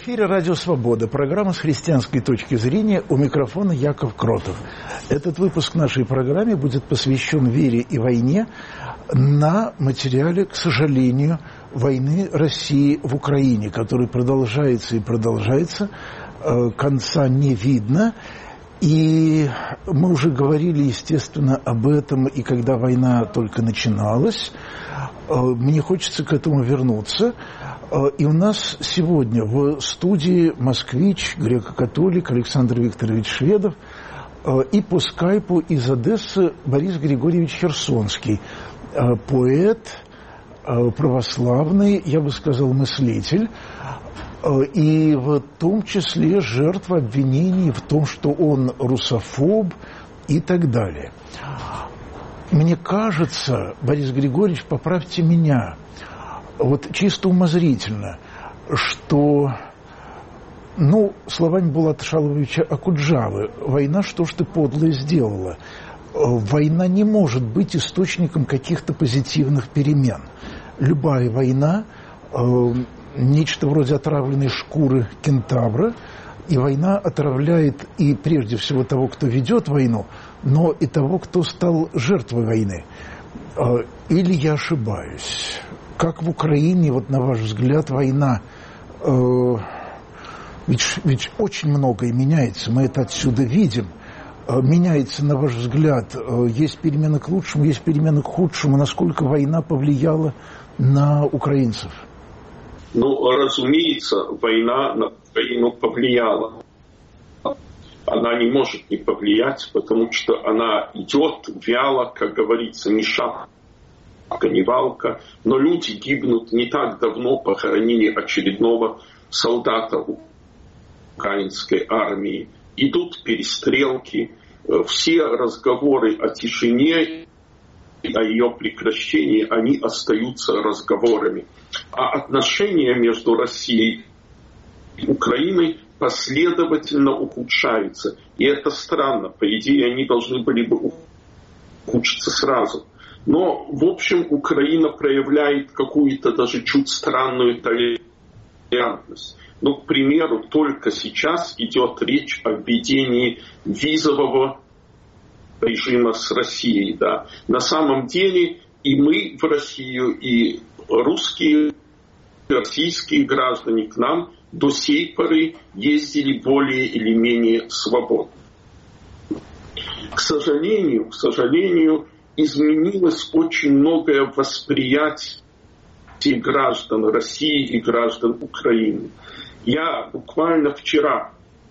эфире «Радио Свобода», программа «С христианской точки зрения», у микрофона Яков Кротов. Этот выпуск нашей программы будет посвящен вере и войне на материале, к сожалению, войны России в Украине, который продолжается и продолжается, конца не видно. И мы уже говорили, естественно, об этом, и когда война только начиналась. Мне хочется к этому вернуться. И у нас сегодня в студии москвич, греко-католик Александр Викторович Шведов и по скайпу из Одессы Борис Григорьевич Херсонский, поэт, православный, я бы сказал, мыслитель, и в том числе жертва обвинений в том, что он русофоб и так далее. Мне кажется, Борис Григорьевич, поправьте меня, вот чисто умозрительно, что, словами Булата Шаловича Окуджавы, война, что ж ты подлое сделала? Война не может быть источником каких-то позитивных перемен. Любая война нечто вроде отравленной шкуры кентавра, и война отравляет и прежде всего того, кто ведет войну, но и того, кто стал жертвой войны. Или я ошибаюсь? Как в Украине, вот на ваш взгляд, война, ведь очень многое меняется, мы это отсюда видим, меняется, на ваш взгляд, есть перемены к лучшему, есть перемены к худшему, насколько война повлияла на украинцев? Разумеется, война на Украину повлияла. Она не может не повлиять, потому что она идет вяло, как говорится, ни шаг, ни валка. Но люди гибнут. Не так давно похоронили очередного солдата украинской армии. Идут перестрелки. Все разговоры о тишине и о ее прекращении, они остаются разговорами. А отношения между Россией и Украиной последовательно ухудшаются. И это странно. По идее, они должны были бы ухудшиться сразу. Но, в общем, Украина проявляет какую-то даже чуть странную толерантность. К примеру, только сейчас идет речь о введении визового режима с Россией. Да. На самом деле и мы в Россию, и российские граждане к нам до сей поры ездили более или менее свободно. К сожалению, изменилось очень многое восприятие граждан России и граждан Украины. Я буквально вчера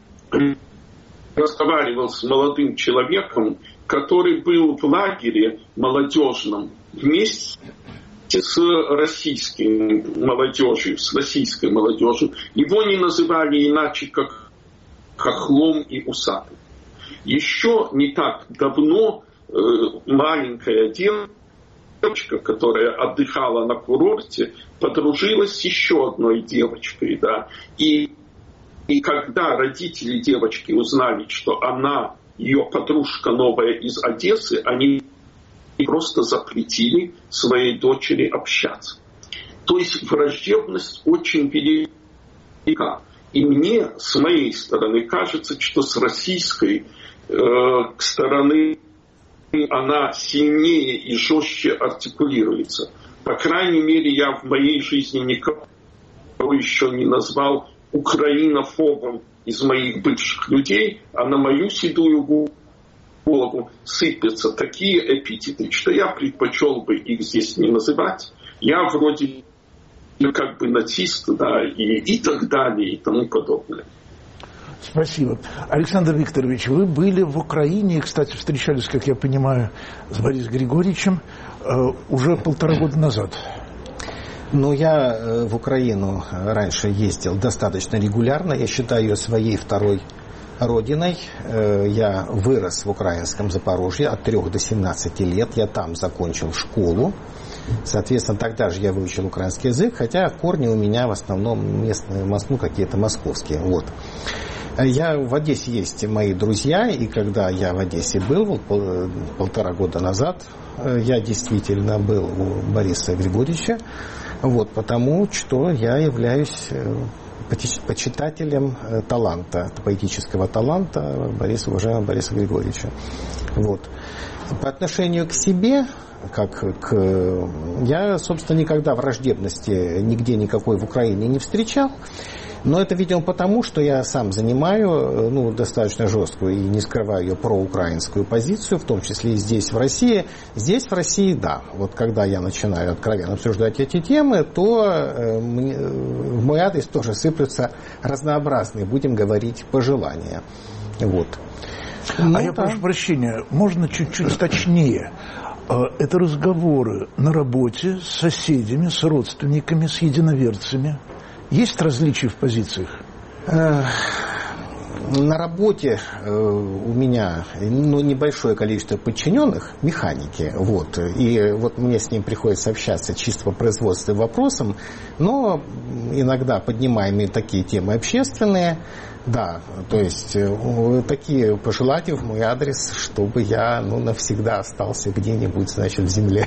разговаривал с молодым человеком, который был в лагере молодежном вместе с российской молодежью. Его не называли иначе, как хохлом и усатым. Еще не так давно маленькая девочка, которая отдыхала на курорте, подружилась с еще одной девочкой. Да? И когда родители девочки узнали, что она, ее подружка новая из Одессы, они просто запретили своей дочери общаться. То есть враждебность очень велика. И мне, с моей стороны, кажется, что с российской стороны она сильнее и жестче артикулируется. По крайней мере, я в моей жизни никого еще не назвал украинофобом из моих бывших людей, а на мою седую голову сыпятся такие эпитеты, что я предпочел бы их здесь не называть. Я вроде как бы нацист, да, и так далее, и тому подобное. Спасибо. Александр Викторович, вы были в Украине, и, кстати, встречались, как я понимаю, с Борисом Григорьевичем уже 1,5 года назад. Я в Украину раньше ездил достаточно регулярно. Я считаю ее своей второй родиной. Я вырос в украинском Запорожье от 3 до 17 лет. Я там закончил школу. Соответственно, тогда же я выучил украинский язык, хотя корни у меня в основном местные, какие-то московские. Вот. В Одессе есть мои друзья, и когда я в Одессе был 1,5 года назад, я действительно был у Бориса Григорьевича, потому что я являюсь почитателем таланта, поэтического таланта уважаемого Бориса Григорьевича. Вот. По отношению к себе, я, собственно, никогда враждебности нигде никакой в Украине не встречал. Но это, видимо, потому, что я сам занимаю достаточно жесткую и не скрываю ее проукраинскую позицию, в том числе и здесь, в России. Здесь, в России, да. Вот когда я начинаю откровенно обсуждать эти темы, то в мой адрес тоже сыплются разнообразные, будем говорить, пожелания. Вот. Я прошу прощения, можно чуть-чуть точнее? Это разговоры на работе с соседями, с родственниками, с единоверцами. Есть различия в позициях? На работе у меня небольшое количество подчиненных, механики, и мне с ним приходится общаться чисто по производственным вопросам, но иногда поднимаем и такие темы общественные, да, то есть такие пожелания в мой адрес, чтобы я навсегда остался где-нибудь, в земле.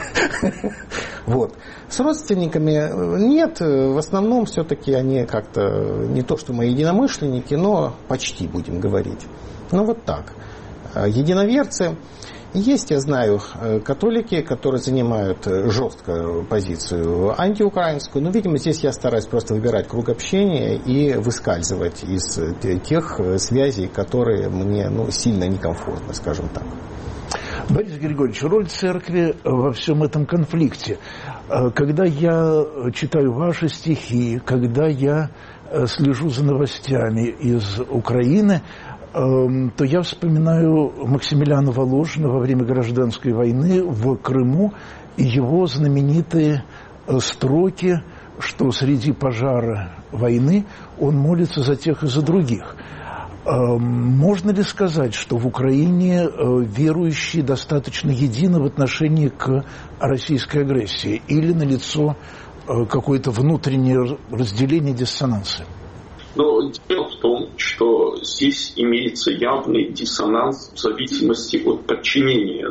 С родственниками нет, в основном все-таки они как-то не то что мои единомышленники, но почти, будем говорить. Так. Единоверцы. Есть, я знаю, католики, которые занимают жесткую позицию антиукраинскую, но, видимо, здесь я стараюсь просто выбирать круг общения и выскальзывать из тех связей, которые мне сильно некомфортны, скажем так. Борис Григорьевич, роль церкви во всем этом конфликте. Когда я читаю ваши стихи, когда я слежу за новостями из Украины, то я вспоминаю Максимилиана Воложина во время гражданской войны в Крыму и его знаменитые строки, что среди пожара войны он молится за тех и за других. Можно ли сказать, что в Украине верующие достаточно едины в отношении к российской агрессии? Или налицо какое-то внутреннее разделение, диссонансы? Но дело в том, что здесь имеется явный диссонанс в зависимости от подчинения,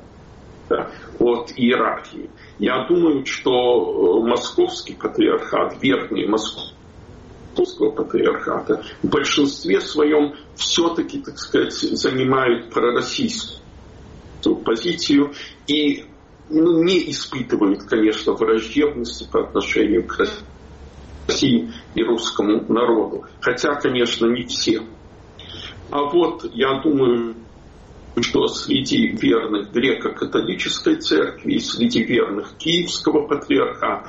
от иерархии. Я думаю, что московский патриархат, верный московского патриархата, в большинстве своем все-таки, занимают пророссийскую позицию и не испытывают, конечно, враждебности по отношению к России и русскому народу. Хотя, конечно, не все. А я думаю, что среди верных греко-католической церкви и среди верных Киевского патриархата,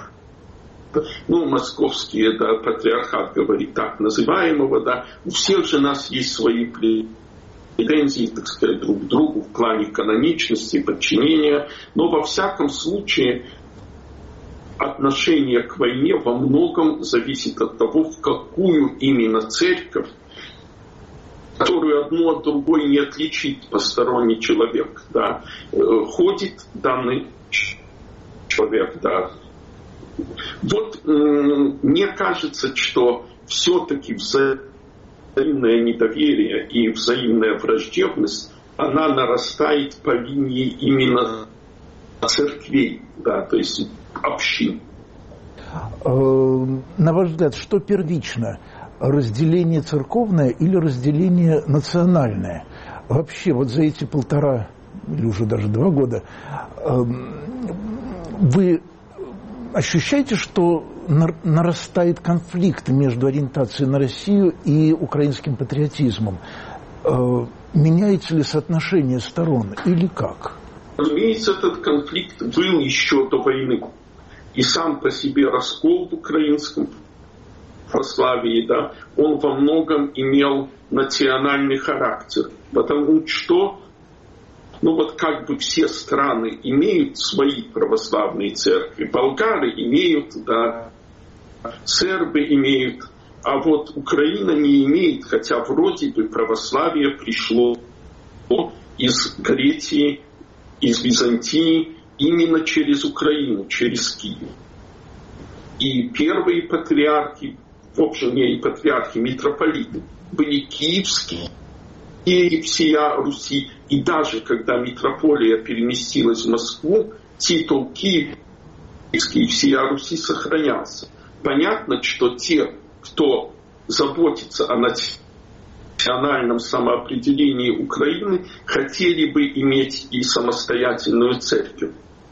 московский патриархат говорит так называемого, у всех же нас есть свои претензии, друг к другу в плане каноничности, подчинения, но во всяком случае отношение к войне во многом зависит от того, в какую именно церковь, которую одну от другой не отличит посторонний человек, ходит данный человек, мне кажется, что все-таки взаимное недоверие и взаимная враждебность, она нарастает по линии именно церквей, то есть общин. На ваш взгляд, что первично? Разделение церковное или разделение национальное? Вообще, за эти 1,5 или уже даже 2 года вы ощущаете, что нарастает конфликт между ориентацией на Россию и украинским патриотизмом? Меняется ли соотношение сторон или как? Разумеется, этот конфликт был еще до войны. И сам по себе раскол в украинском православии, он во многом имел национальный характер. Потому что все страны имеют свои православные церкви. Болгары имеют, сербы имеют, а Украина не имеет, хотя вроде бы православие пришло из Греции, из Византии, именно через Украину, через Киев. И первые патриархи, митрополиты, были киевские, и всея Руси. И даже когда митрополия переместилась в Москву, титул киевский и всея Руси сохранялся. Понятно, что те, кто заботиться о национальном самоопределении Украины, хотели бы иметь и самостоятельную церковь.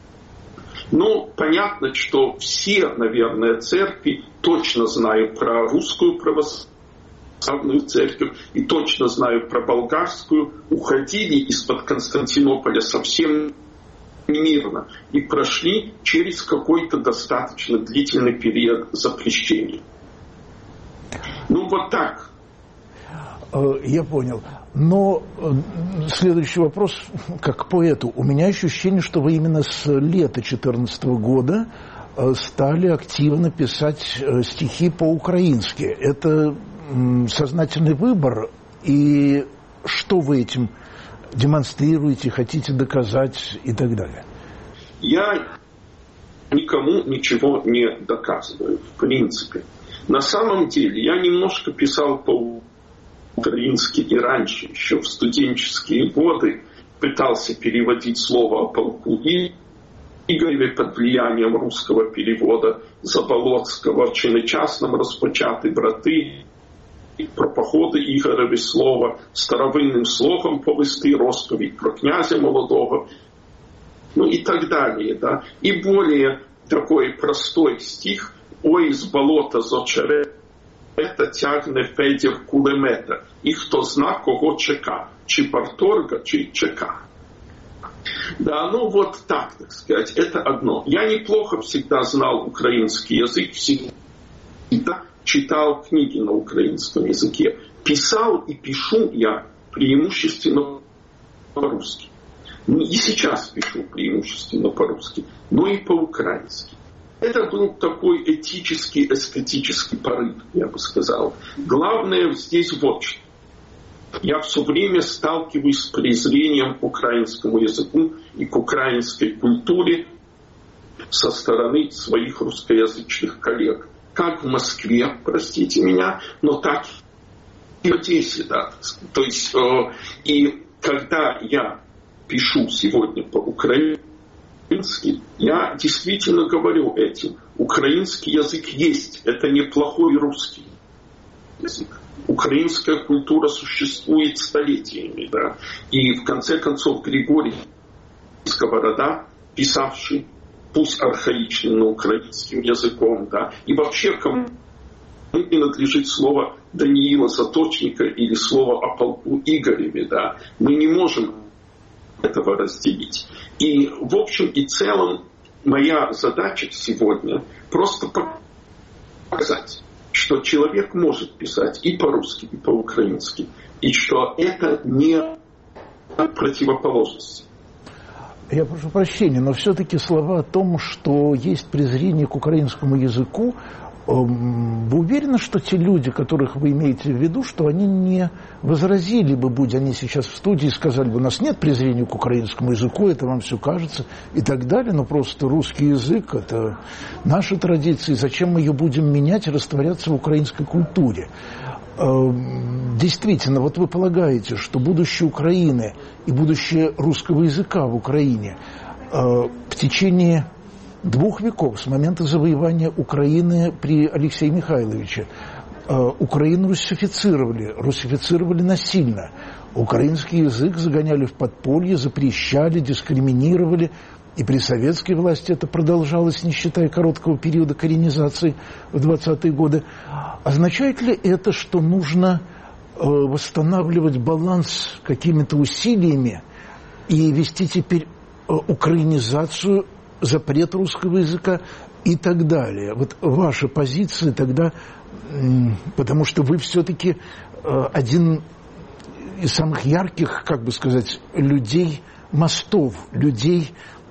Но понятно, что все, наверное, церкви, точно знаю про русскую православную церковь и точно знаю про болгарскую, уходили из-под Константинополя совсем мирно и прошли через какой-то достаточно длительный период запрещения. Ну вот так. Я понял. Но следующий вопрос, как к поэту. У меня ощущение, что вы именно с лета 2014 года стали активно писать стихи по-украински. Это сознательный выбор? И что вы этим демонстрируете, хотите доказать и так далее? Я никому ничего не доказываю, в принципе. На самом деле я немножко писал по-украински и раньше, еще в студенческие годы, пытался переводить слово о полку Игореве под влиянием русского перевода Заболоцкого, чи нечасно розпочати брати, про походи Ігореві слова, старовинним словом повести розповідь про князя молодого, ну и так далее. Да? И более такой простой стих «Ой, з болота з очерета тягне Федір кулемета, і хто зна, кого чека, чи парторга, чи чека». Да, ну вот так сказать, это одно. Я неплохо всегда знал украинский язык, всегда читал книги на украинском языке. Писал и пишу я преимущественно по-русски. И сейчас пишу преимущественно по-русски, но и по-украински. Это был такой этический, эстетический порыв, я бы сказал. Главное здесь вот что. Я все время сталкиваюсь с презрением к украинскому языку и к украинской культуре со стороны своих русскоязычных коллег. Как в Москве, простите меня, но так и в Одессе. Да. То есть, и когда я пишу сегодня по-украински, я действительно говорю этим. Украинский язык есть, это неплохой русский язык. Украинская культура существует столетиями. Да. И в конце концов Григорий Сковорода, писавший, пусть архаичным, но украинским языком, да, и вообще кому принадлежит слово Даниила Заточника или слово о полку Игореве, да, мы не можем этого разделить. И в общем и целом моя задача сегодня просто показать, что человек может писать и по-русски, и по-украински, и что это не противоположность. Я прошу прощения, но все-таки слова о том, что есть презрение к украинскому языку, вы уверены, что те люди, которых вы имеете в виду, что они не возразили бы, будь они сейчас в студии, сказали бы, у нас нет презрения к украинскому языку, это вам все кажется и так далее, но просто русский язык – это наши традиции, зачем мы ее будем менять и растворяться в украинской культуре? Действительно, вот вы полагаете, что будущее Украины и будущее русского языка в Украине в течение 2 веков, с момента завоевания Украины при Алексее Михайловиче, Украину русифицировали насильно. Украинский язык загоняли в подполье, запрещали, дискриминировали. И при советской власти это продолжалось, не считая короткого периода коренизации в 20-е годы. Означает ли это, что нужно восстанавливать баланс какими-то усилиями и вести теперь украинизацию, запрет русского языка и так далее? Вот ваша позиция тогда, потому что вы все-таки один из самых ярких, как бы сказать, людей мостов, людей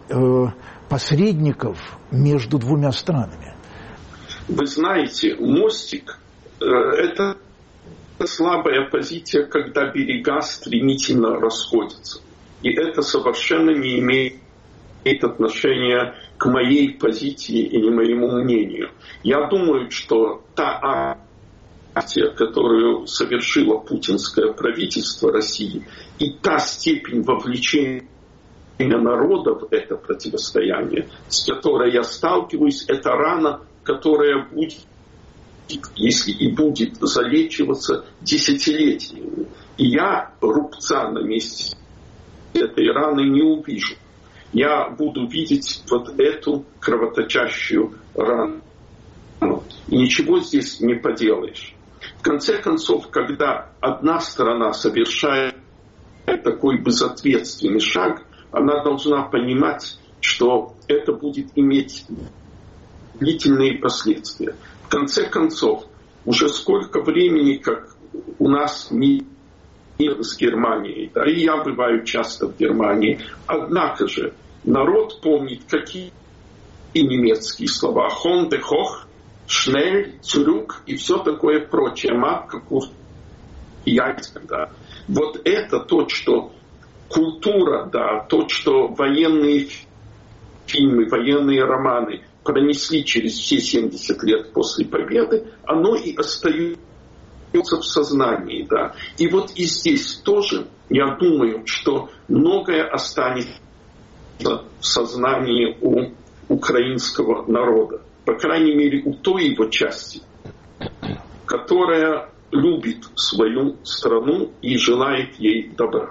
посредников между 2 странами. Вы знаете, мостик – это слабая позиция, когда берега стремительно расходятся. И это совершенно не имеет отношения к моей позиции или моему мнению. Я думаю, что та акция, которую совершило путинское правительство России, и та степень вовлечения народа в это противостояние, с которой я сталкиваюсь, это рана, которая будет если и будет залечиваться десятилетиями. И я рубца на месте этой раны не увижу. Я буду видеть вот эту кровоточащую рану. И ничего здесь не поделаешь. В конце концов, когда одна сторона совершает такой безответственный шаг, она должна понимать, что это будет иметь длительные последствия. В конце концов, уже сколько времени, как у нас мир с Германией, да, и я бываю часто в Германии, однако же народ помнит, какие немецкие слова. «Хонде хох», «шнель», «цурюк» и все такое прочее. «Матка курт», «яйца». Да. Вот это то, что культура, да, то, что военные фильмы, военные романы пронесли через все 70 лет после победы, оно и остается в сознании. Да. И вот и здесь тоже, я думаю, что многое останется в сознании у украинского народа. По крайней мере, у той его части, которая любит свою страну и желает ей добра.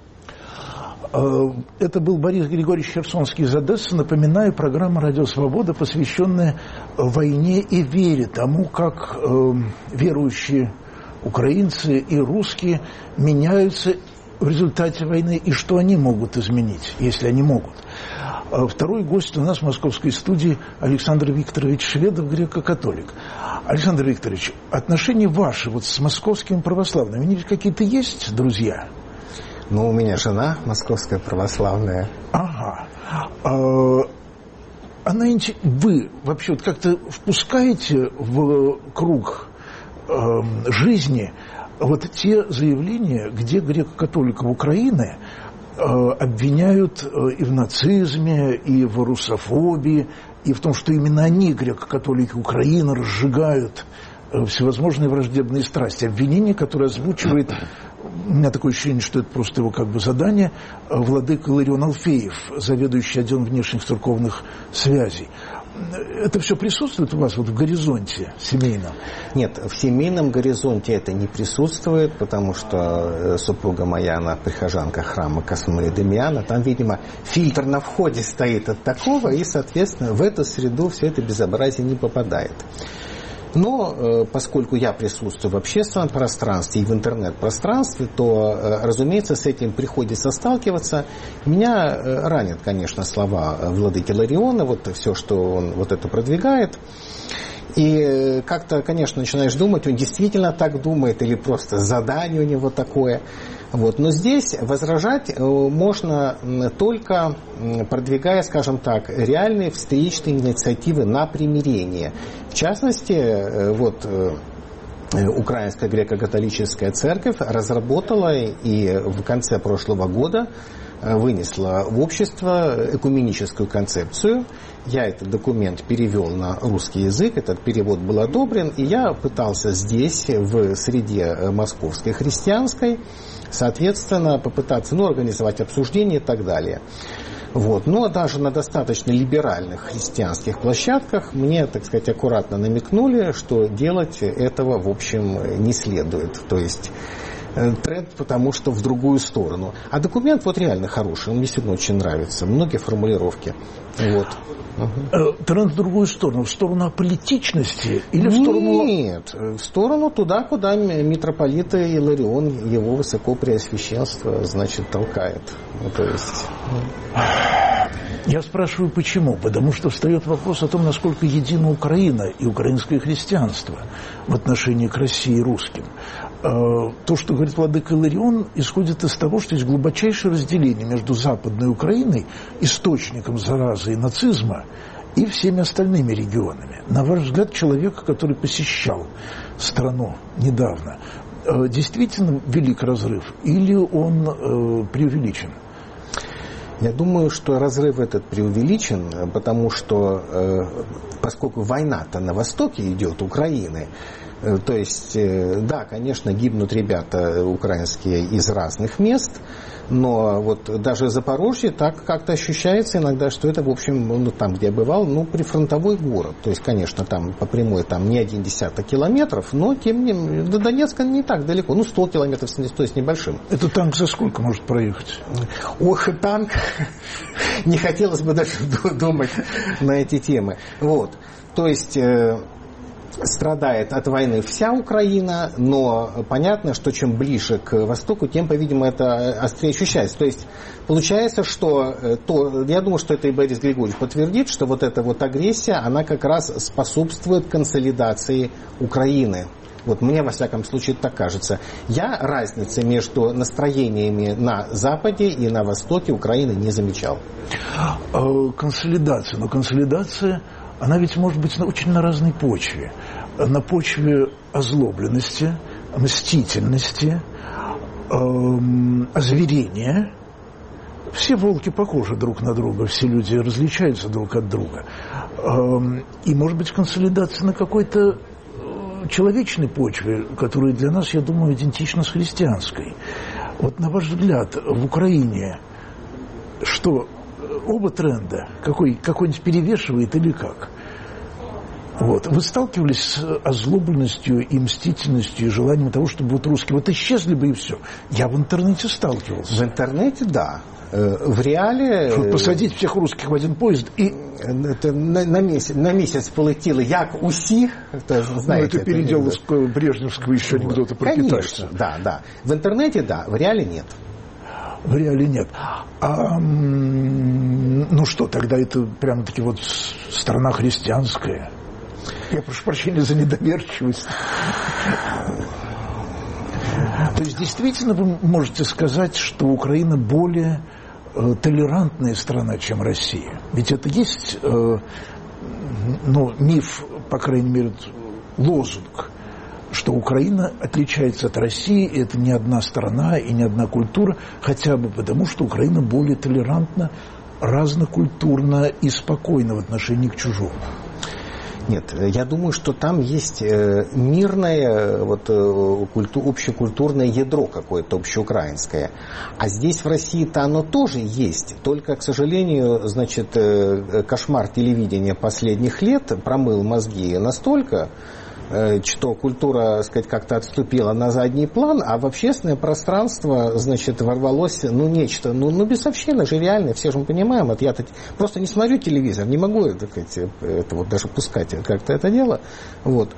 Это был Борис Григорьевич Херсонский из Одессы. Напоминаю, программа «Радио Свобода», посвященная войне и вере, тому, как верующие украинцы и русские меняются в результате войны и что они могут изменить, если они могут. Второй гость у нас в московской студии Александр Викторович Шведов, греко-католик. Александр Викторович, отношения ваши вот с московскими православными, они какие-то есть, друзья? Ну, у меня жена московская православная. Ага. Вы вообще вот как-то впускаете в круг жизни вот те заявления, где греко-католиков Украины обвиняют и в нацизме, и в русофобии, и в том, что именно они, греко-католики Украины, разжигают всевозможные враждебные страсти. Обвинение, которое озвучивает, у меня такое ощущение, что это просто его как бы задание, владыка Иларион Алфеев, заведующий отделом внешних церковных связей. Это все присутствует у вас вот в горизонте семейном? Нет, в семейном горизонте это не присутствует, потому что супруга моя, она прихожанка храма Космы Демьяна. Там, видимо, фильтр на входе стоит от такого, и, соответственно, в эту среду все это безобразие не попадает. Но поскольку я присутствую в общественном пространстве и в интернет-пространстве, то, разумеется, с этим приходится сталкиваться. Меня ранят, конечно, слова владыки Илариона, вот все, что он вот это продвигает. И как-то, конечно, начинаешь думать, он действительно так думает или просто задание у него такое. Вот. Но здесь возражать можно только продвигая, скажем так, реальные встречные инициативы на примирение. В частности, вот Украинская греко-католическая церковь разработала и в конце прошлого года вынесла в общество экуменическую концепцию. Я этот документ перевел на русский язык, этот перевод был одобрен, и я пытался здесь, в среде московской христианской, соответственно, попытаться организовать обсуждение и так далее. Вот. Но даже на достаточно либеральных христианских площадках мне, так сказать, аккуратно намекнули, что делать этого, в общем, не следует. То есть тренд, потому что в другую сторону. А документ вот реально хороший, он мне сегодня очень нравится. Многие формулировки. Вот. Тренд в другую сторону, в сторону аполитичности или в сторону... Нет, в сторону туда, куда митрополит Иларион, его высокопреосвященство, значит, толкает. То есть... Я спрашиваю, почему? Потому что встает вопрос о том, насколько едина Украина и украинское христианство в отношении к России и русским. То, что говорит владыка Иларион, исходит из того, что есть глубочайшее разделение между Западной Украиной, источником заразы и нацизма, и всеми остальными регионами. На ваш взгляд, человек, который посещал страну недавно, действительно велик разрыв или он преувеличен? Я думаю, что разрыв этот преувеличен, потому что, поскольку война-то на востоке идет, Украины, то есть, да, конечно, гибнут ребята украинские из разных мест, Но вот даже Запорожье так как-то ощущается иногда, что это, в общем, ну, там, где я бывал, ну, прифронтовой город. То есть, конечно, там по прямой там не 1 десяток километров, но тем не менее до Донецка не так далеко. Ну, 100 километров, то есть небольшим. Это танк за сколько может проехать? Ох, танк. Не хотелось бы даже думать на эти темы. Вот. То есть страдает от войны вся Украина, но понятно, что чем ближе к востоку, тем, по-видимому, это острее ощущается. То есть получается, что я думаю, что это и Борис Григорьевич подтвердит, что вот эта вот агрессия, она как раз способствует консолидации Украины. Вот мне, во всяком случае, так кажется. Я разницы между настроениями на Западе и на Востоке Украины не замечал. Консолидация. Но консолидация, она ведь может быть очень на разной почве. На почве озлобленности, мстительности, озверения. Все волки похожи друг на друга, все люди различаются друг от друга. И может быть консолидация на какой-то человечной почве, которая для нас, я думаю, идентична с христианской. Вот на ваш взгляд, в Украине что, оба тренда, какой-нибудь перевешивает или как? Вот. Вы сталкивались с озлобленностью и мстительностью, и желанием того, чтобы вот русские вот исчезли бы и все? Я в интернете сталкивался. В интернете, да. В реале... Посадить всех русских в один поезд и... Это на месяц полетело, як усі. Знаете, это передел из брежневского еще анекдота про китайцев. Да. В интернете, да. В реале нет. В реале нет. Ну что, тогда это прямо-таки вот страна христианская. Я прошу прощения за недоверчивость. То есть действительно вы можете сказать, что Украина более толерантная страна, чем Россия. Ведь это есть миф, по крайней мере, лозунг, что Украина отличается от России, и это не одна страна и не одна культура, хотя бы потому, что Украина более толерантна, разнокультурна и спокойна в отношении к чужому. Нет, я думаю, что там есть мирное, общекультурное ядро какое-то, общеукраинское. А здесь в России-то оно тоже есть. Только, к сожалению, кошмар телевидения последних лет промыл мозги настолько, что культура, так сказать, как-то отступила на задний план, а в общественное пространство, ворвалось, нечто, бесовщина же реально, все же мы понимаем, вот я просто не смотрю телевизор, не могу, так сказать, это вот даже пускать как-то это дело, вот.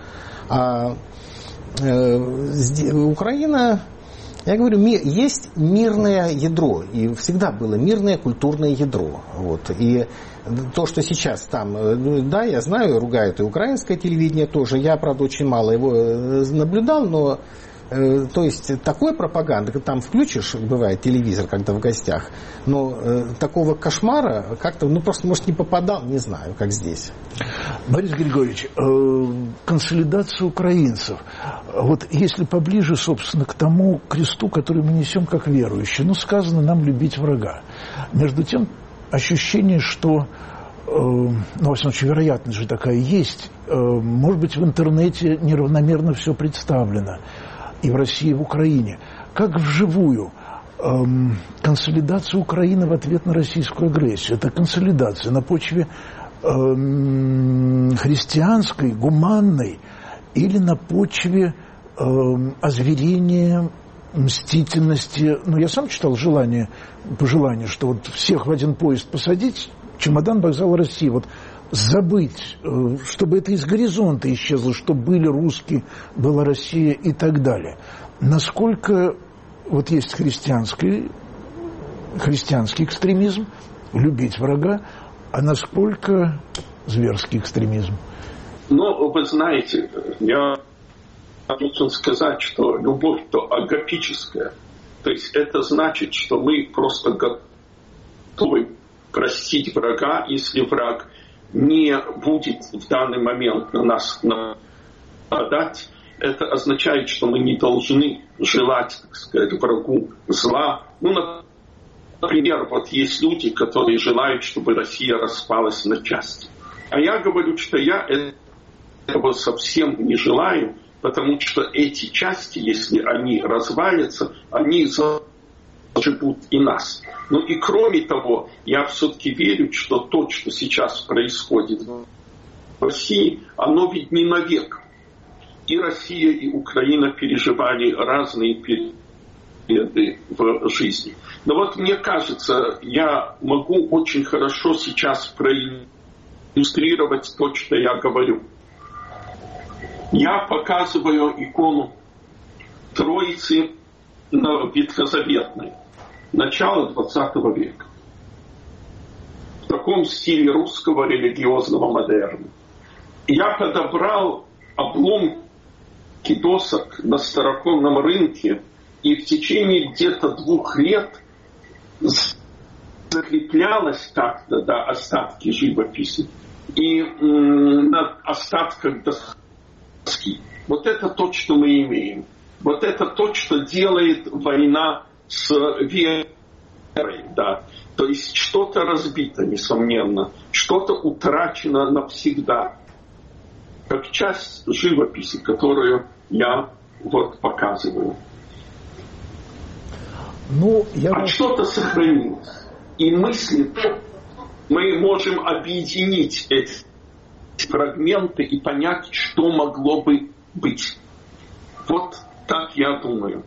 Украина, я говорю, есть мирное ядро, и всегда было мирное культурное ядро, вот, и то, что сейчас там, да, я знаю, ругают и украинское телевидение тоже, я, правда, очень мало его наблюдал, но, то есть, такой пропаганды, там включишь, бывает, телевизор, когда в гостях, но такого кошмара как-то, просто, может, не попадал, не знаю, как здесь. Борис Григорьевич, консолидация украинцев, вот если поближе, собственно, к тому кресту, который мы несем как верующие, сказано нам любить врага. Между тем, ощущение, что, во всяком случае, вероятность же такая есть, может быть, в интернете неравномерно все представлено, и в России, и в Украине. Как вживую консолидация Украины в ответ на российскую агрессию? Это консолидация на почве христианской, гуманной, или на почве озверения, мстительности. Я сам читал пожелание, что вот всех в один поезд посадить, чемодан, вокзал России, вот забыть, чтобы это из горизонта исчезло, что были русские, была Россия и так далее. Насколько вот есть христианский экстремизм, любить врага, а насколько зверский экстремизм? Вы знаете, я должен сказать, что любовь-то агапическая. То есть это значит, что мы просто готовы простить врага, если враг не будет в данный момент на нас нападать. Это означает, что мы не должны желать, так сказать, врагу зла. Например, вот есть люди, которые желают, чтобы Россия распалась на части. А я говорю, что я этого совсем не желаю, потому что эти части, если они развалятся, они живут и нас. Ну и кроме того, я все-таки верю, что то, что сейчас происходит в России, оно ведь не навек. И Россия, и Украина переживали разные периоды в жизни. Но вот мне кажется, я могу очень хорошо сейчас проиллюстрировать то, что я говорю. Я показываю икону Троицы ветхозаветной, начала XX века. В таком стиле русского религиозного модерна. Я подобрал обломки досок на староконном рынке, и в течение где-то 2 лет закреплялось как-то, да, остатки живописи. И на остатках доски. Вот это то, что мы имеем. Вот это то, что делает война с верой. Да. То есть что-то разбито, несомненно. Что-то утрачено навсегда. Как часть живописи, которую я вот показываю. Ну, что-то сохранилось. И мысли, мы можем объединить эти фрагменты и понять, что могло бы быть. Вот так я думаю.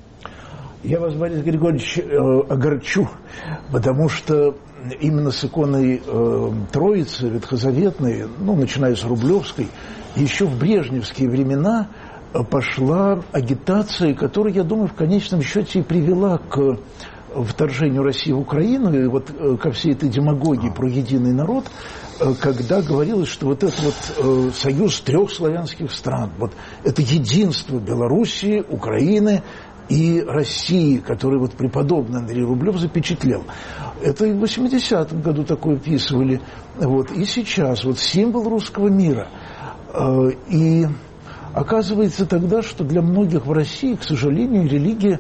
Я вас, Борис Григорьевич, огорчу, потому что именно с иконой Троицы Ветхозаветной, ну, начиная с Рублевской, еще в брежневские времена пошла агитация, которая, я думаю, в конечном счете и привела к вторжению России в Украину и вот ко всей этой демагогии про единый народ, когда говорилось, что вот этот вот союз 3 славянских стран, вот это единство Белоруссии, Украины и России, который вот преподобный Андрей Рублев запечатлел. Это и в 80-м году такое описывали. Вот. И сейчас вот символ русского мира. И оказывается тогда, что для многих в России, к сожалению, религия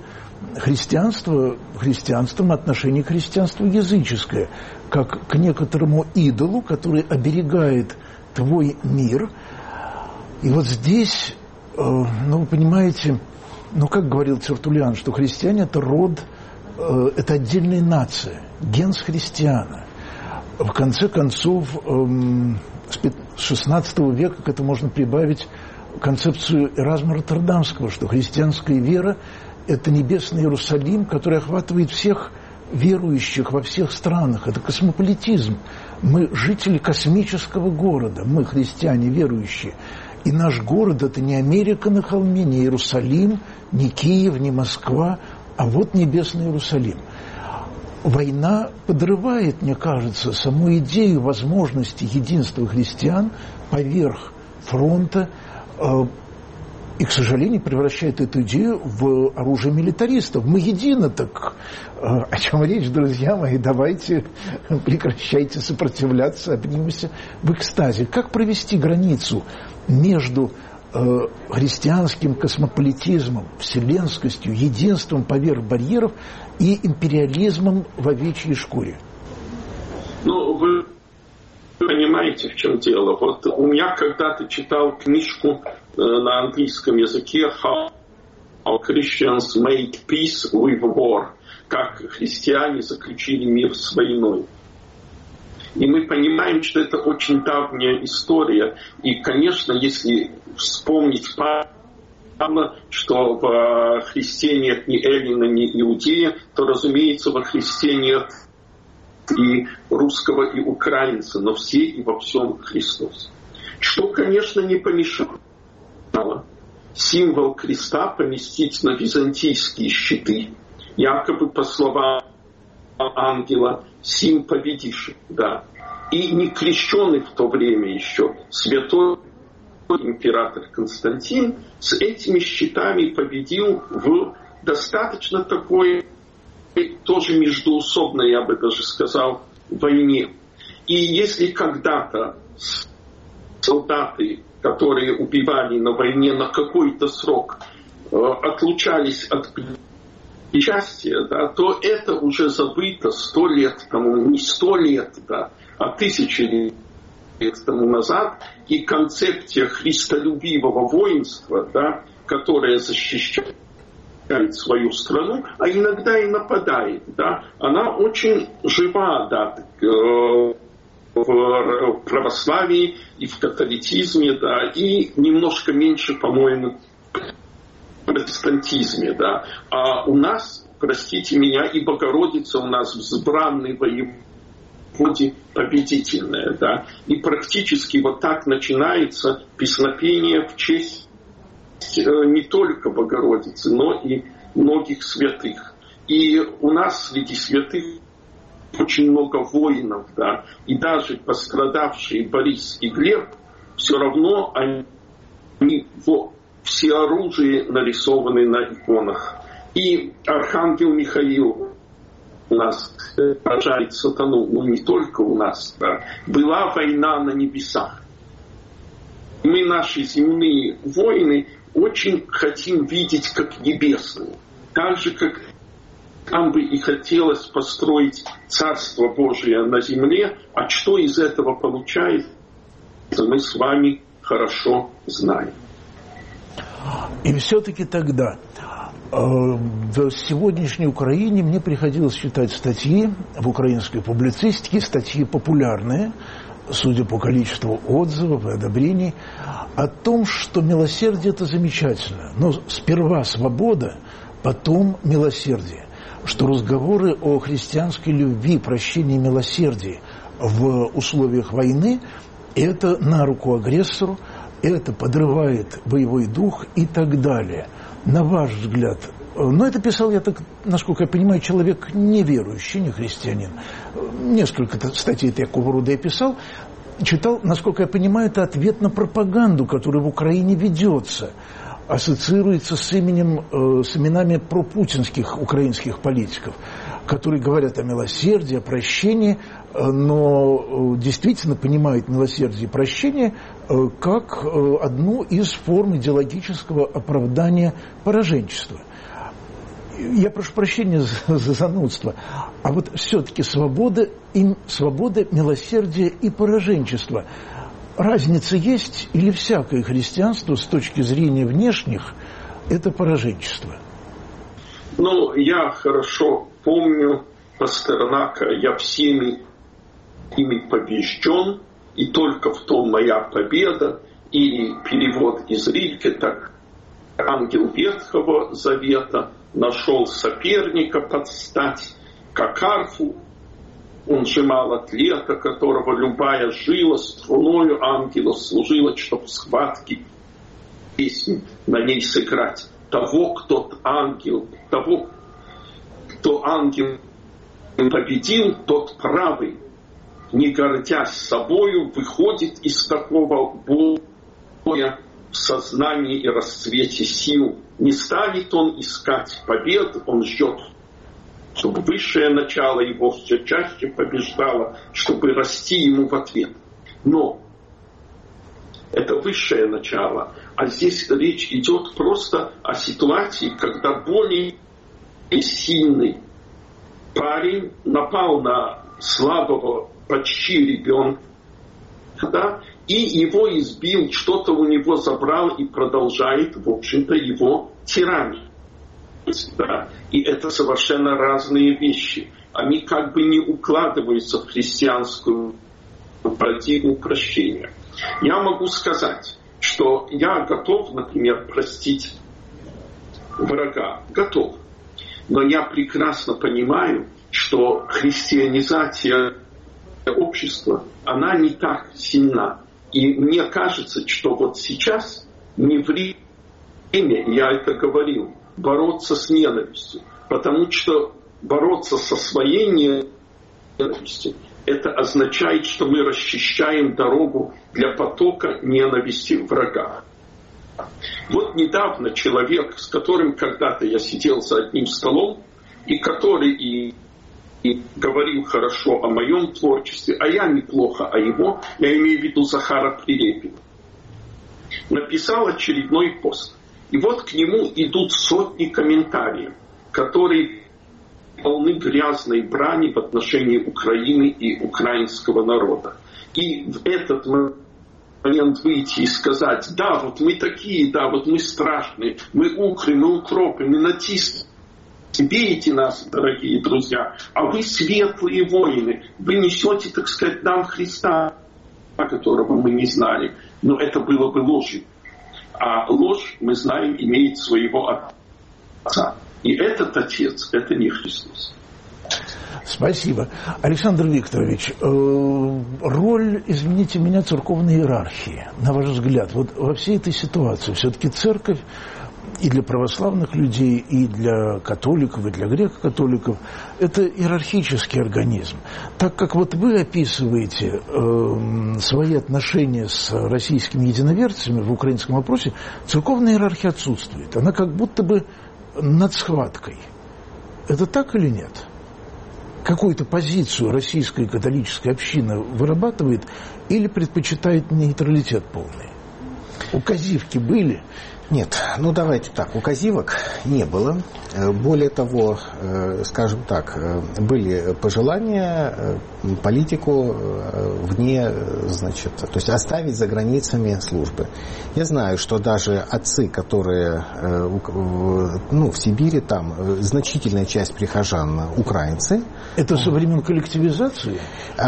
христианством отношение к христианству языческое, как к некоторому идолу, который оберегает твой мир. И вот здесь, ну, вы понимаете, ну, как говорил Тертуллиан, что христиане – это род, это отдельная нация, генс христиана. В конце концов, с XVI века к этому можно прибавить концепцию Эразма Роттердамского, что христианская вера – это небесный Иерусалим, который охватывает всех верующих во всех странах. Это космополитизм. Мы жители космического города, мы христиане верующие. И наш город – это не Америка на холме, не Иерусалим, не Киев, не Москва, а вот небесный Иерусалим. Война подрывает, мне кажется, саму идею возможности единства христиан поверх фронта и, к сожалению, превращает эту идею в оружие милитаристов. Мы едины, так о чем речь, друзья мои? Давайте прекращайте сопротивляться, обнимемся в экстазе. Как провести границу между христианским космополитизмом, вселенскостью, единством поверх барьеров и империализмом в овечьей шкуре? Ну, вы понимаете, в чем дело. Вот у меня когда-то читал книжку на английском языке «How Christians Make Peace with War», как христиане заключили мир с войной. И мы понимаем, что это очень давняя история. И, конечно, если вспомнить Павла, что во Христе нет ни эллина, ни иудея, то, разумеется, во Христе нет и русского, и украинца, но все и во всем Христос. Что, конечно, не помешало символ креста поместить на византийские щиты, якобы, по словам ангела, сим победивший, да. И не крещенный в то время еще святой император Константин с этими щитами победил в достаточно такой, тоже междоусобной, я бы даже сказал, войне. И если когда-то солдаты, которые убивали на войне на какой-то срок, отлучались от причастия, да, то это уже забыто 100 лет тому, не 100 лет, да, а 1000 лет тому назад. И концепция христолюбивого воинства, да, которая защищает свою страну, а иногда и нападает. Да? Она очень жива, да, в православии и в католицизме, да, и немножко меньше, по-моему, в протестантизме. Да. А у нас, простите меня, и Богородица у нас взбранный воеводе победительная. Да. И практически вот так начинается песнопение в честь не только Богородицы, но и многих святых. И у нас среди святых очень много воинов, да, и даже пострадавшие Борис и Глеб, все равно они все оружие нарисованы на иконах. И архангел Михаил у нас поражает сатану, но не только у нас. Да. Была война на небесах. Мы, наши земные воины, очень хотим видеть как небесные. Так же, как нам бы и хотелось построить Царство Божие на земле, а что из этого получается, мы с вами хорошо знаем. И все-таки тогда в сегодняшней Украине мне приходилось читать статьи в украинской публицистике, статьи популярные, судя по количеству отзывов и одобрений, о том, что милосердие – это замечательно. Но сперва свобода, потом милосердие. Что разговоры о христианской любви, прощении, милосердии в условиях войны – это на руку агрессору, это подрывает боевой дух и так далее. На ваш взгляд, но это писал, я так, насколько я понимаю, человек неверующий, не христианин. Несколько статей такого рода я писал, читал, насколько я понимаю, это ответ на пропаганду, которая в Украине ведется, ассоциируется с именами пропутинских украинских политиков, которые говорят о милосердии, о прощении, но действительно понимают милосердие и прощение как одну из форм идеологического оправдания пораженчества. Я прошу прощения за занудство, а вот все-таки свобода, милосердие и пораженчество. Разница есть или всякое христианство с точки зрения внешних – это пораженчество? Ну, я хорошо помню Пастернака «Я всеми ими побежден, и только в том моя победа», или перевод из Рильке так: «Ангел Ветхого Завета нашел соперника под стать, как арфу он сжимал атлета, которого любая жила струною ангела служила, чтоб в схватке песню на ней сыграть. Того, кто ангел победил, тот правый, не гордясь собою, выходит из такого боя в сознании и расцвете сил. Не станет он искать побед, он ждет, чтобы высшее начало его все чаще побеждало, чтобы расти ему в ответ. Но это высшее начало, а здесь речь идет просто о ситуации, когда более сильный парень напал на слабого почти ребенка, да, и его избил, что-то у него забрал и продолжает, в общем-то, его тиранить. Да. И это совершенно разные вещи. Они как бы не укладываются в христианскую парадигму прощения. Я могу сказать, что я готов, например, простить врага. Готов. Но я прекрасно понимаю, что христианизация общества, она не так сильна. И мне кажется, что вот сейчас не время, я это говорил, бороться с ненавистью. Потому что бороться со своей ненавистью, это означает, что мы расчищаем дорогу для потока ненависти врага. Вот недавно человек, с которым когда-то я сидел за одним столом, и который и говорил хорошо о моем творчестве, а я неплохо о его, я имею в виду Захара Прилепина, написал очередной пост. И вот к нему идут сотни комментариев, которые полны грязной брани в отношении Украины и украинского народа. И в этот момент выйти и сказать: да, вот мы такие, да, вот мы страшные, мы укры, мы укропы, мы натисны. Бейте нас, дорогие друзья, а вы светлые воины, вы несете, так сказать, нам Христа, которого мы не знали. Но это было бы ложью. А ложь, мы знаем, имеет своего отца. И этот отец, это не Христос. Спасибо. Александр Викторович, роль, извините меня, церковной иерархии, на ваш взгляд, вот во всей этой ситуации все-таки церковь и для православных людей, и для католиков, и для греко-католиков – это иерархический организм. Так как вот вы описываете свои отношения с российскими единоверцами в украинском вопросе, церковная иерархия отсутствует. Она как будто бы над схваткой. Это так или нет? Какую-то позицию российская католическая община вырабатывает или предпочитает нейтралитет полный? Указивки были? Нет, ну давайте так, указивок не было. Более того, скажем так, были пожелания политику вне, значит, то есть оставить за границами службы. Я знаю, что даже отцы, которые, ну, в Сибири, там значительная часть прихожан украинцы. Это со времен коллективизации?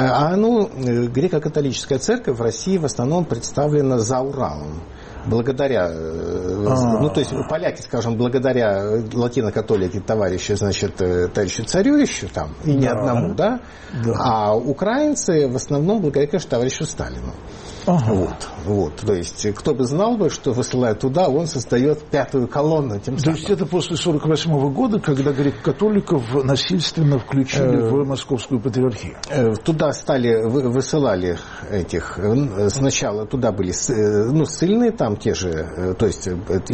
Греко-католическая церковь в России в основном представлена за Уралом. Благодаря, ну, то есть поляки, скажем, благодаря латино-католике товарищу, значит, товарищу царевичу там, и не одному, да? А украинцы в основном благодаря, конечно, товарищу Сталину. Вот. То есть, кто бы знал бы, что высылая туда, он создает пятую колонну. Тем самым. То есть, это после 1948 года, когда греко-католиков насильственно включили в Московскую патриархию? Туда высылали этих, сначала туда были, ну, ссыльные там те же, то есть,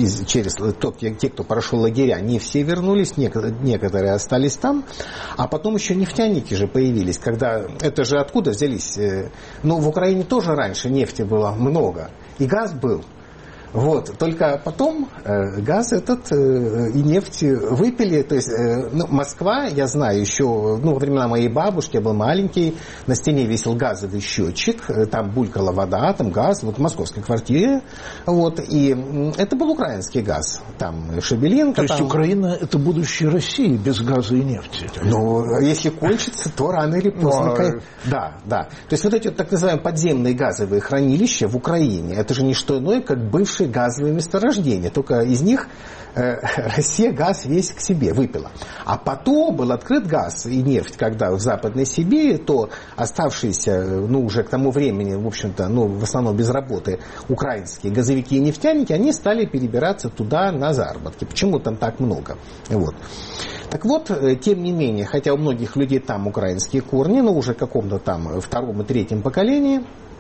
те, кто прошел лагеря, не все вернулись, некоторые остались там, а потом еще нефтяники же появились, когда, это же откуда взялись, ну, в Украине тоже раньше нефти было много, и газ был. Вот. Только потом газ этот и нефть выпили. То есть Москва, я знаю, еще во времена моей бабушки, я был маленький, на стене висел газовый счетчик, там булькала вода, там газ, вот в московской квартире. Вот. И это был украинский газ. Там Шебелинка. То есть Украина – это будущее России без газа и нефти? Ну, если кончится, то рано или поздно. Да. То есть вот эти так называемые подземные газовые хранилища в Украине, это же не что иное, как бывшие газовые месторождения. Только из них Россия газ весь к себе выпила. А потом был открыт газ и нефть, когда в Западной Сибири, то оставшиеся, уже к тому времени, в общем-то, в основном без работы, украинские газовики и нефтяники, они стали перебираться туда на заработки. Почему там так много? Вот. Так вот, тем не менее, хотя у многих людей там украинские корни, но уже в каком-то там втором и третьем поколении,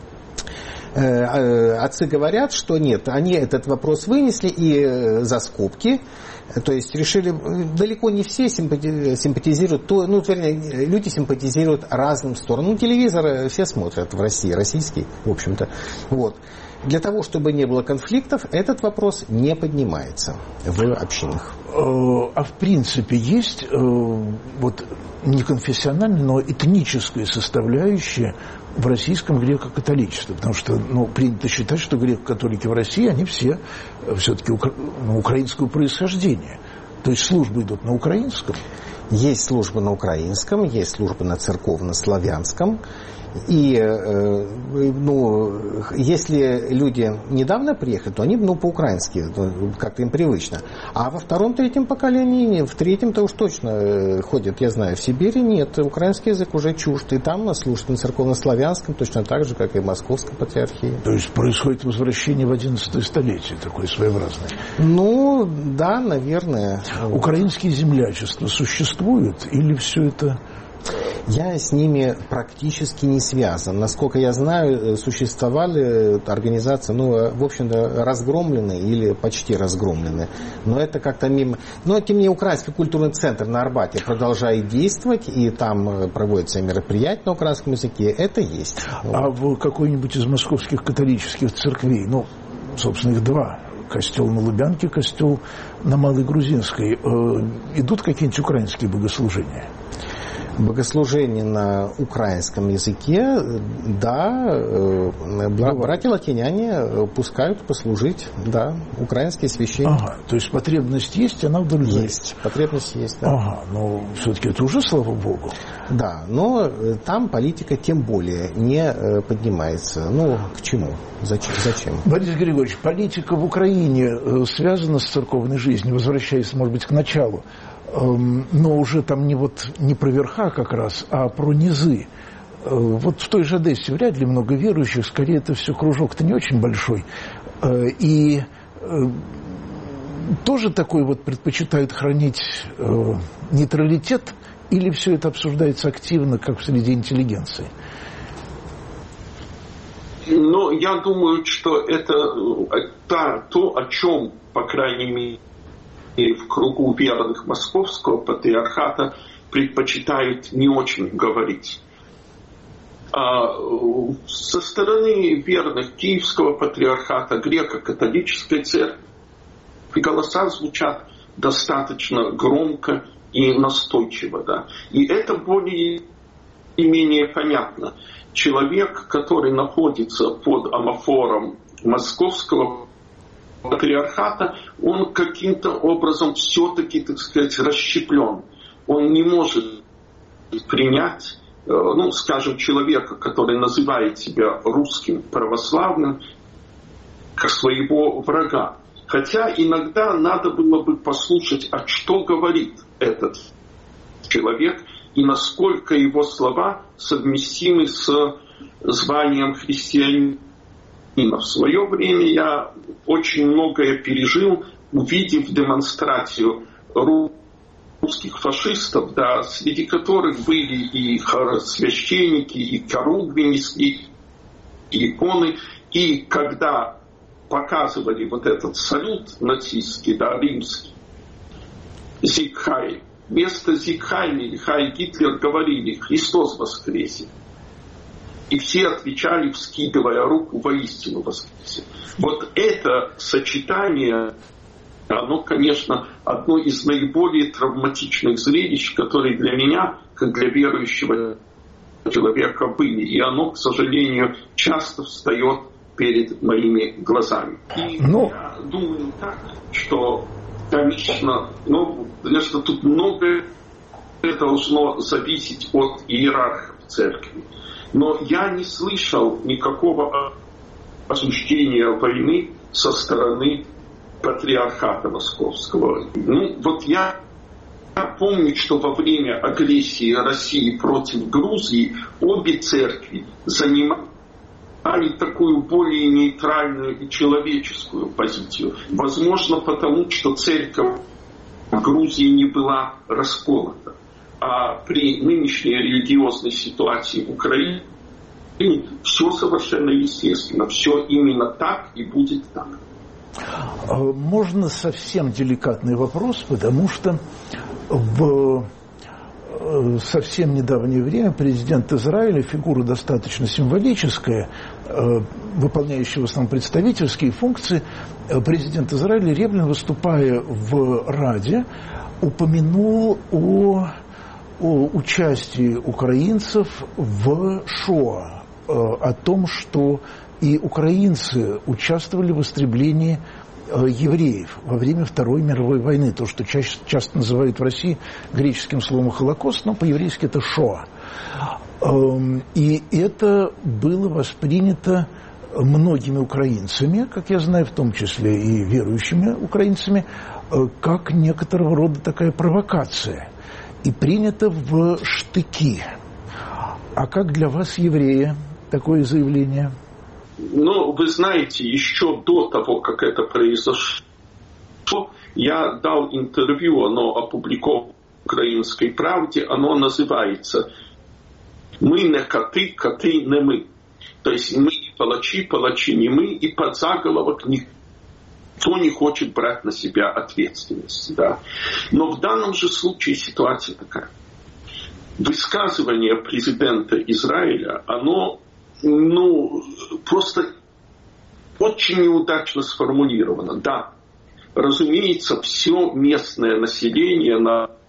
отцы говорят, что нет, они этот вопрос вынесли и за скобки, то есть решили, далеко не все симпатизируют, вернее, люди симпатизируют разным сторонам. Телевизор все смотрят в России, российский, в общем-то. Вот. Для того, чтобы не было конфликтов, этот вопрос не поднимается в общинах. А в принципе есть не конфессиональная, но этническая составляющая в российском греко-католичестве? Потому что принято считать, что греко-католики в России, они все все-таки украинского происхождения. То есть службы идут на украинском? Есть службы на украинском, есть службы на церковно-славянском. И если люди недавно приехали, то они по-украински, как-то им привычно. А во втором-третьем поколении, в третьем-то уж точно ходят, я знаю, в Сибири нет, украинский язык уже чужд. И там служат на церковно-славянском точно так же, как и в Московской патриархии. То есть происходит возвращение в 11 столетие, такое своеобразное? Да, наверное. Украинские землячества существуют или все это... Я с ними практически не связан. Насколько я знаю, существовали организации, в общем-то, разгромлены или почти разгромлены. Но это как-то мимо... Но, тем не менее, Украинский культурный центр на Арбате продолжает действовать, и там проводятся мероприятия на украинском языке. Это есть. А в какой-нибудь из московских католических церквей, собственно, их два, костел на Лубянке, костел на Малой Грузинской, идут какие-нибудь украинские богослужения? Богослужение на украинском языке, да, братья-латиняне пускают послужить, да, украинские священники. Ага, то есть потребность есть, она удовлетворяется. Есть, потребность есть, да. Ага, но все-таки это уже, слава Богу. Да, но там политика тем более не поднимается. Ну, к чему? Зачем? Борис Григорьевич, политика в Украине связана с церковной жизнью, возвращаясь, может быть, к началу, но уже там не про верха как раз, а про низы. Вот в той же Одессе вряд ли много верующих, скорее это все кружок-то не очень большой. И тоже такой вот предпочитают хранить нейтралитет, или все это обсуждается активно, как среди интеллигенции? Но я думаю, что это то, о чем, по крайней мере, в кругу верных Московского патриархата предпочитают не очень говорить. А со стороны верных Киевского патриархата, греко-католической церкви, голоса звучат достаточно громко и настойчиво. Да. И это более и менее понятно. Человек, который находится под амофором Московского патриархата, он каким-то образом все-таки, так сказать, расщеплен. Он не может принять, скажем, человека, который называет себя русским православным, как своего врага. Хотя иногда надо было бы послушать, а что говорит этот человек и насколько его слова совместимы с званием христианина. В свое время я очень многое пережил, увидев демонстрацию русских фашистов, да, среди которых были и священники, и хоругви несли, и иконы. И когда показывали вот этот салют нацистский, да, римский, Зиг Хайль, вместо Зиг Хайль или Хайль Гитлер говорили «Христос воскресе». И все отвечали, вскидывая руку, воистину воскресе. Вот это сочетание, оно, конечно, одно из наиболее травматичных зрелищ, которые для меня, как для верующего человека, были. И оно, к сожалению, часто встает перед моими глазами. И я думаю так, что, конечно, тут многое должно зависеть от иерархов церкви. Но я не слышал никакого осуждения войны со стороны патриархата Московского. Я помню, что во время агрессии России против Грузии обе церкви занимали такую более нейтральную и человеческую позицию. Возможно, потому что церковь в Грузии не была расколота. А при нынешней религиозной ситуации в Украине все совершенно естественно. Все именно так и будет так. Можно совсем деликатный вопрос, потому что в совсем недавнее время президент Израиля, фигура достаточно символическая, выполняющая в основном представительские функции, президент Израиля Ревлин, выступая в Раде, упомянул о участии украинцев в Шоа, о том, что и украинцы участвовали в истреблении евреев во время Второй мировой войны, то, что часто называют в России греческим словом «Холокост», но по-еврейски это «Шоа». И это было воспринято многими украинцами, как я знаю, в том числе и верующими украинцами, как некоторого рода такая провокация. И принято в штыки. А как для вас, еврея, такое заявление? Вы знаете, еще до того, как это произошло, я дал интервью, оно опубликовано в «Украинской правде», оно называется «Мы не коты, коты не мы». То есть мы не палачи, палачи не мы, и под заголовок никто не хочет брать на себя ответственность. Да. Но в данном же случае ситуация такая. Высказывание президента Израиля, оно просто очень неудачно сформулировано. Да, разумеется, все местное население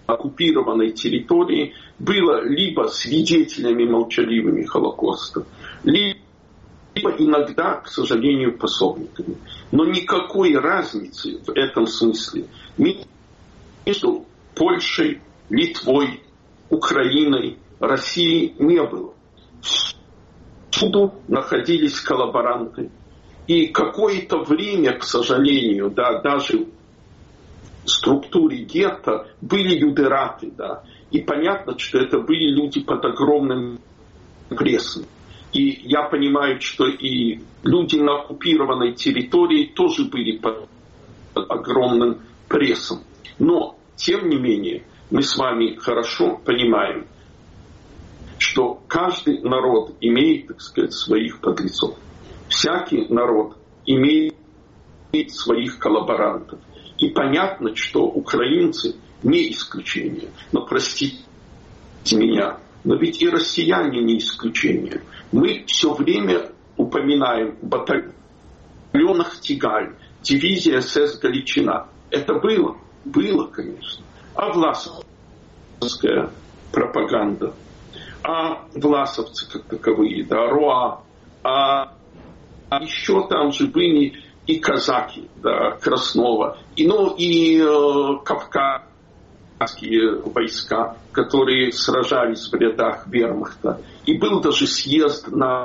оккупированной территории было либо свидетелями молчаливыми Холокоста, либо иногда, к сожалению, пособниками. Но никакой разницы в этом смысле между Польшей, Литвой, Украиной, Россией не было. Всюду находились коллаборанты. И какое-то время, к сожалению, даже в структуре гетто были юдераты. Да, и понятно, что это были люди под огромным прессом. И я понимаю, что и люди на оккупированной территории тоже были под огромным прессом. Но, тем не менее, мы с вами хорошо понимаем, что каждый народ имеет, так сказать, своих подлецов. Всякий народ имеет своих коллаборантов. И понятно, что украинцы не исключение. Но простите меня, но ведь и россияне не исключение. Мы все время упоминаем батальонах Тигаль, дивизия СС Галичина. Это было? Было, конечно. А власовская пропаганда? А власовцы как таковые, да, РОА, а еще там же были и казаки, да, Краснова, и кавказские войска, которые сражались в рядах вермахта. И был даже съезд на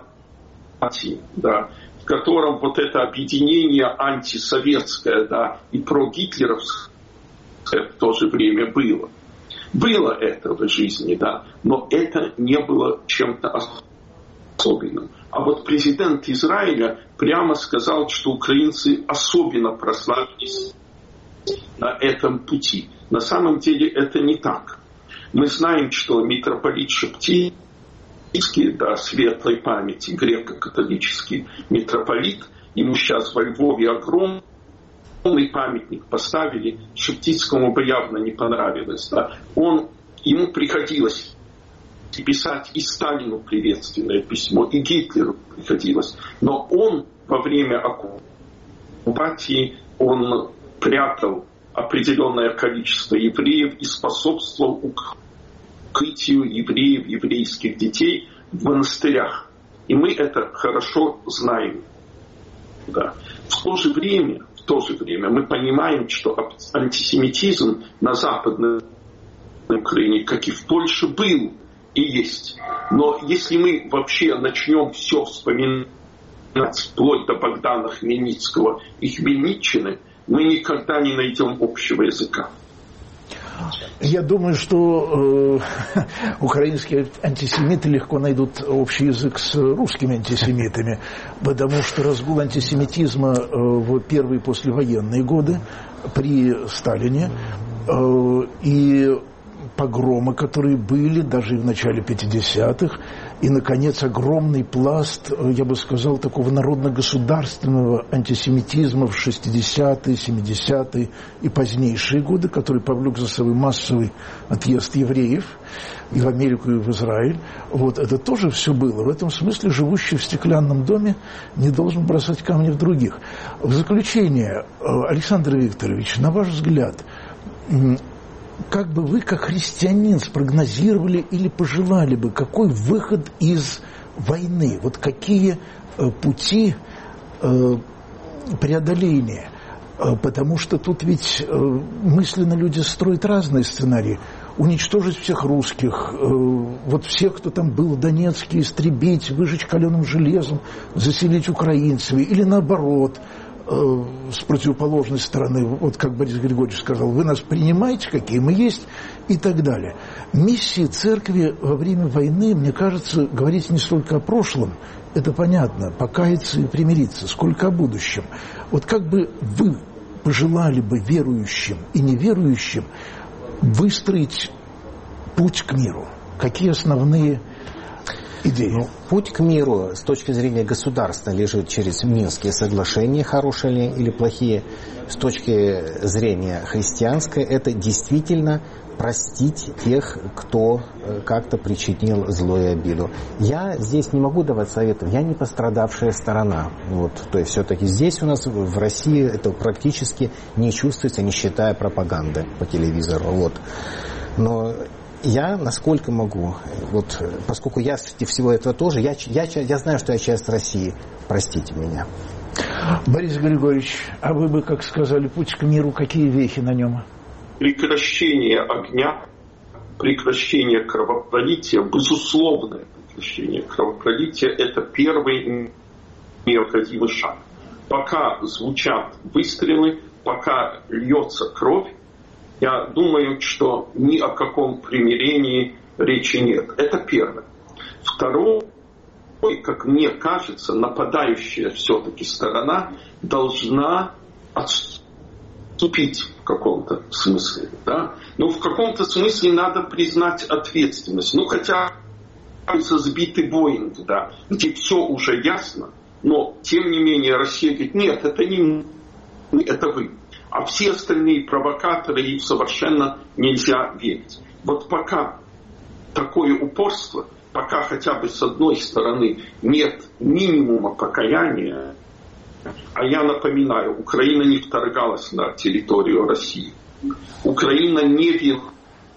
да, в котором вот это объединение антисоветское, да, и прогитлеровское в то же время было. Было это в жизни, да, но это не было чем-то особенным. А вот президент Израиля прямо сказал, что украинцы особенно прославились на этом пути. На самом деле это не так. Мы знаем, что митрополит Шептицкий, да, светлой памяти, греко-католический митрополит, ему сейчас во Львове огромный памятник поставили, Шептицкому бы явно не понравилось. Да. Ему приходилось писать и Сталину приветственное письмо, и Гитлеру приходилось. Но он во время оккупации он прятал определенное количество евреев и способствовал укрытию евреев, еврейских детей в монастырях. И мы это хорошо знаем. Да. В то же время мы понимаем, что антисемитизм на Западной Украине, как и в Польше, был и есть. Но если мы вообще начнем все вспоминать вплоть до Богдана Хмельницкого и Хмельниччины, мы никогда не найдем общего языка. Я думаю, что украинские антисемиты легко найдут общий язык с русскими антисемитами, потому что разгул антисемитизма в первые послевоенные годы при Сталине и погромы, которые были даже и в начале 50-х, и, наконец, огромный пласт, я бы сказал, такого народно-государственного антисемитизма в 60-е, 70-е и позднейшие годы, который повлек за собой массовый отъезд евреев и в Америку, и в Израиль. Вот это тоже все было. В этом смысле живущий в стеклянном доме не должен бросать камни в других. В заключение, Александр Викторович, на ваш взгляд, как бы вы, как христианин, спрогнозировали или пожелали бы, какой выход из войны? Вот какие пути преодоления? Потому что тут ведь мысленно люди строят разные сценарии. Уничтожить всех русских, вот всех, кто там был в Донецке, истребить, выжечь каленым железом, заселить украинцами, или наоборот, с противоположной стороны, вот как Борис Григорьевич сказал, вы нас принимаете, какие мы есть, и так далее. Миссия церкви во время войны, мне кажется, говорить не столько о прошлом, это понятно, покаяться и примириться, сколько о будущем. Вот как бы вы пожелали бы верующим и неверующим выстроить путь к миру? Какие основные идеи? Путь к миру с точки зрения государства лежит через Минские соглашения, хорошие ли или плохие. С точки зрения христианской, это действительно простить тех, кто как-то причинил зло и обиду. Я здесь не могу давать советов, я не пострадавшая сторона. Вот, то есть все-таки здесь у нас в России это практически не чувствуется, не считая пропаганды по телевизору. Вот. Но я, насколько могу, вот, поскольку я среди всего этого тоже, я знаю, что я часть России. Простите меня. Борис Григорьевич, а вы бы, как сказали, путь к миру, какие вехи на нем? Прекращение огня, прекращение кровопролития, безусловное прекращение кровопролития – это первый необходимый шаг. Пока звучат выстрелы, пока льется кровь, я думаю, что ни о каком примирении речи нет. Это первое. Второе, как мне кажется, нападающая все-таки сторона должна отступить в каком-то смысле. Да? Но в каком-то смысле надо признать ответственность. Ну, хотя за сбитый Боинг, да, где все уже ясно, но, тем не менее, Россия говорит, нет, это не мы, это вы. А все остальные провокаторы, им совершенно нельзя верить. Вот пока такое упорство, пока хотя бы с одной стороны нет минимума покаяния, а я напоминаю, Украина не вторгалась на территорию России. Украина не вела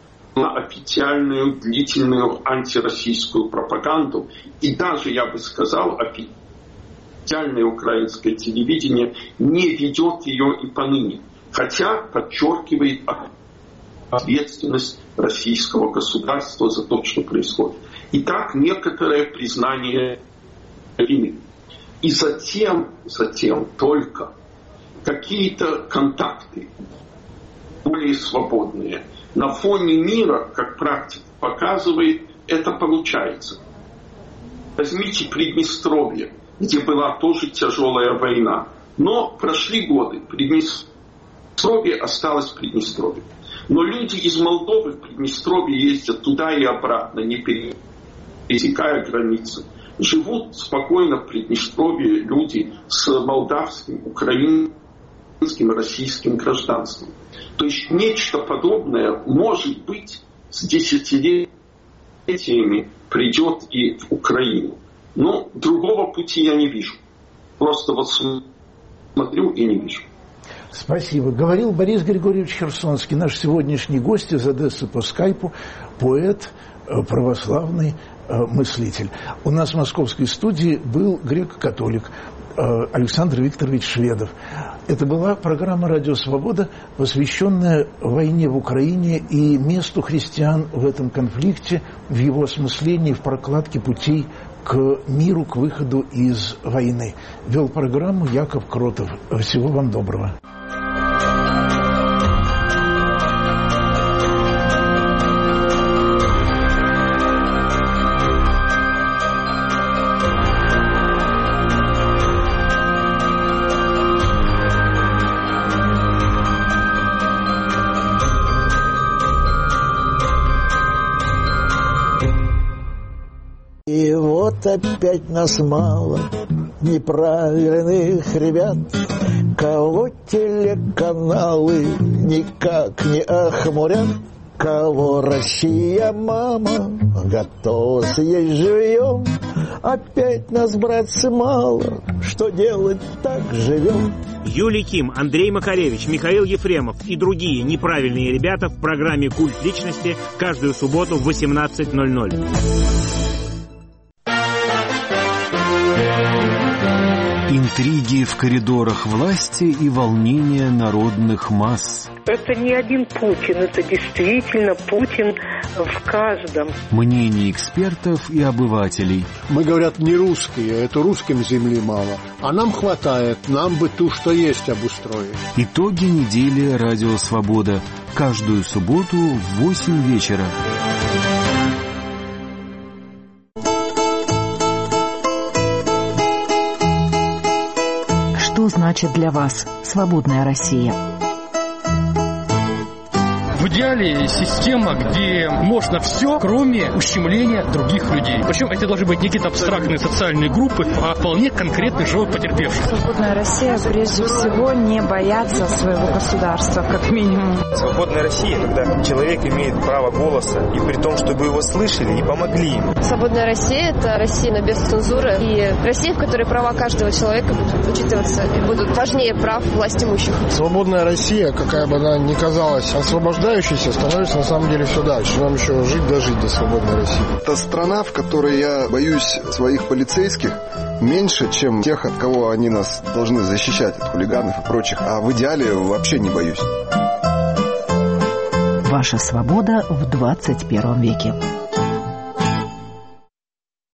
официальную длительную антироссийскую пропаганду. И даже, я бы сказал, официальное украинское телевидение не ведет ее и поныне. Хотя подчеркивает ответственность российского государства за то, что происходит. Итак, некоторое признание вины. И затем только какие-то контакты более свободные. На фоне мира, как практика показывает, это получается. Возьмите Приднестровье, где была тоже тяжелая война. Но прошли годы, Приднестровье осталось Приднестровье. Но люди из Молдовы в Приднестровье ездят туда и обратно, не пересекая границы. Живут спокойно в Приднестровье люди с молдавским, украинским, российским гражданством. То есть нечто подобное, может быть, с десятилетиями придет и в Украину. Но другого пути я не вижу. Просто вот смотрю и не вижу. Спасибо. Говорил Борис Григорьевич Херсонский, наш сегодняшний гость из Одессы по скайпу, поэт, православный мыслитель. У нас в московской студии был грек-католик Александр Викторович Шведов. Это была программа «Радио Свобода», посвященная войне в Украине и месту христиан в этом конфликте, в его осмыслении, в прокладке путей к миру, к выходу из войны. Вел программу Яков Кротов. Всего вам доброго. И вот опять нас мало неправильных ребят, кого телеканалы никак не охмурят, кого Россия, мама, готова съесть живьем. Опять нас, братцы, мало, что делать, так живем. Юлий Ким, Андрей Макаревич, Михаил Ефремов и другие неправильные ребята в программе «Культ личности» каждую субботу в 18:00. Интриги в коридорах власти и волнения народных масс. Это не один Путин, это действительно Путин в каждом. Мнения экспертов и обывателей. Мы, говорят, не русские, это русским земли мало. А нам хватает, нам бы ту, что есть, обустроить. Итоги недели «Радио Свобода». Каждую субботу в 8 вечера. Что значит для вас свободная Россия? В идеале система, где можно все, кроме ущемления других людей. Причем это должны быть не какие-то абстрактные социальные группы, а вполне конкретный живой потерпевший. Свободная Россия прежде всего не бояться своего государства, как минимум. Свободная Россия, когда человек имеет право голоса, и при том, чтобы его слышали и помогли ему. Свободная Россия – это Россия, но без цензуры. И Россия, в которой права каждого человека будут учитываться и будут важнее прав властимущих. Свободная Россия, какая бы она ни казалась, освобождает приближающийся, становится на самом деле все дальше. Нам еще жить до свободной России. Это страна, в которой я боюсь своих полицейских меньше, чем тех, от кого они нас должны защищать, от хулиганов и прочих. А в идеале вообще не боюсь. Ваша свобода в 21 веке.